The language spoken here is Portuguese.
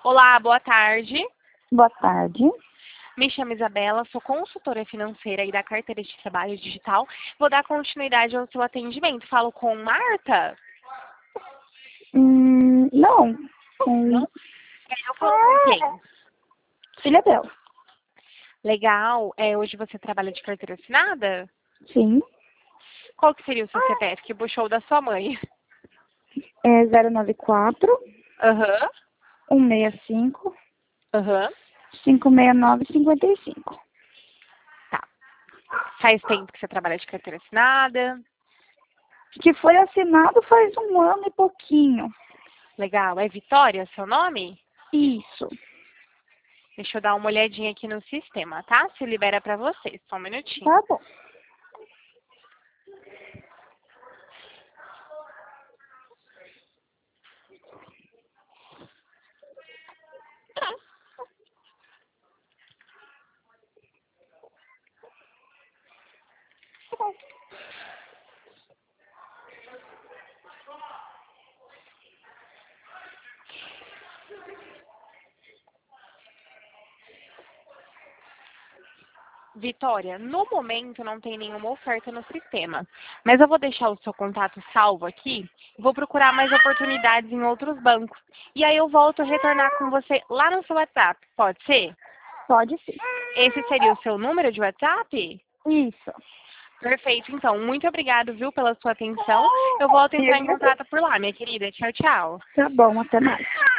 Olá, boa tarde. Boa tarde. Me chamo Isabela, sou consultora financeira aí da Carteira de Trabalho Digital. Vou dar continuidade ao seu atendimento. Falo com Marta? Não. Não? Eu falo com quem? Filha dela. Legal. Hoje você trabalha de carteira assinada? Sim. Qual que seria o seu CPF que puxou da sua mãe? É 094 Aham, 165 aham. 569 55. Tá. Faz tempo que você trabalha de carteira assinada? Que foi assinado faz 1 ano e pouquinho. Legal. É Vitória seu nome? Isso. Deixa eu dar uma olhadinha aqui no sistema, tá? Se libera pra você. Só um minutinho. Tá bom. Vitória, no momento não tem nenhuma oferta no sistema, mas eu vou deixar o seu contato salvo aqui, vou procurar mais oportunidades em outros bancos. E aí eu volto a retornar com você lá no seu WhatsApp, pode ser? Pode sim. Esse seria o seu número de WhatsApp? Isso. Perfeito, então, muito obrigado, viu, pela sua atenção. Eu volto a Eu entrar em agradeço. contato por lá, minha querida. Tchau, tchau. Tá bom, até mais.